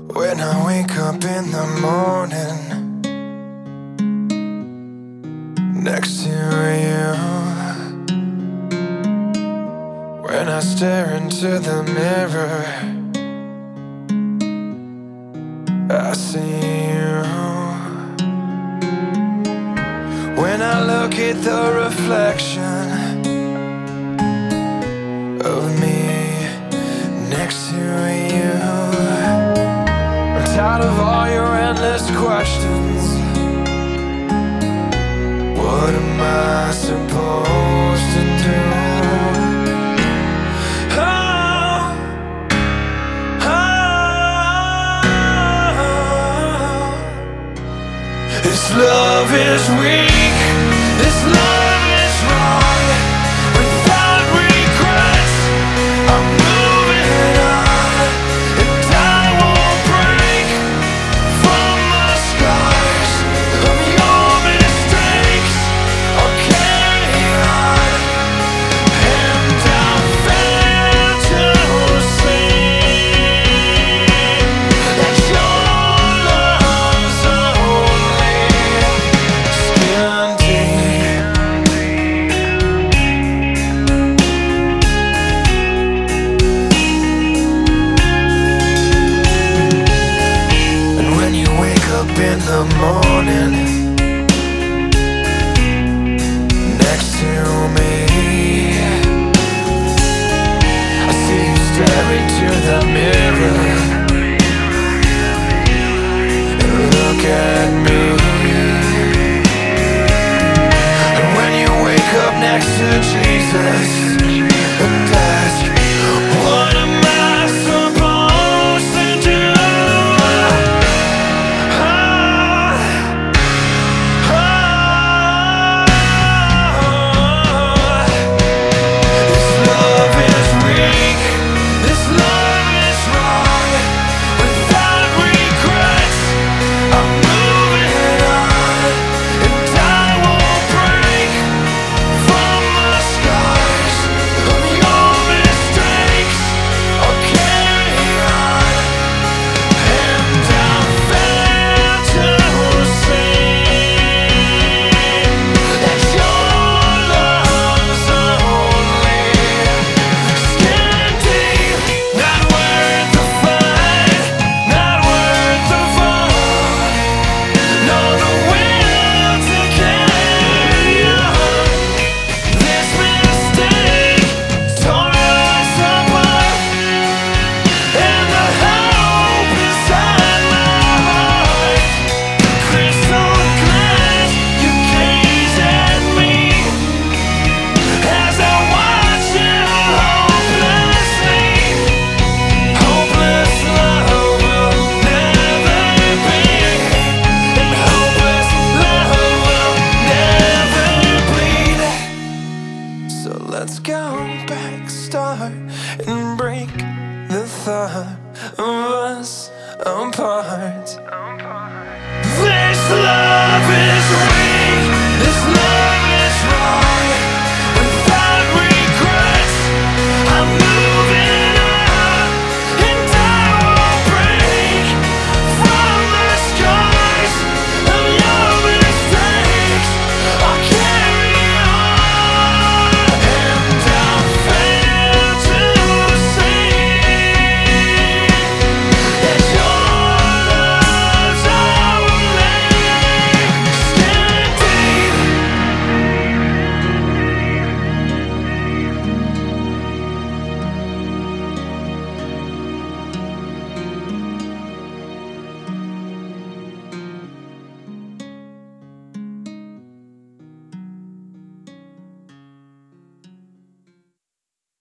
When I wake up in the morning next to you, when I stare into the mirror, I see you. When I look at the reflection of me next to you, I'm tired of all your endless questions. What am I supposed to do? This love is weak, this love is wrong. Without regrets, I'm moving on, and I won't break from the scars of your mistakes. I'll carry on, and I'll fail to see that your love's only skin deep. And when you wake up in the morning next to me, I see you stare into the mirror and look at me. And when you wake up next to Jesus and ask, what am I supposed to do? This love is weak, this love is wrong. Without regrets, I'm moving on, and I won't break from the scars of your mistakes. I'll carry on, and I'll fail to see that your love's only skin deep. Not worth the fight, not worth the fall. No, the will to carry on. This mistake tore us apart, and the hope inside my heart, crystal glass, you gaze at me as I watch you hopelessly. Hopeless love will never be, and hopeless love will never bleed. So let's go back, start, and break the thought of us apart. This love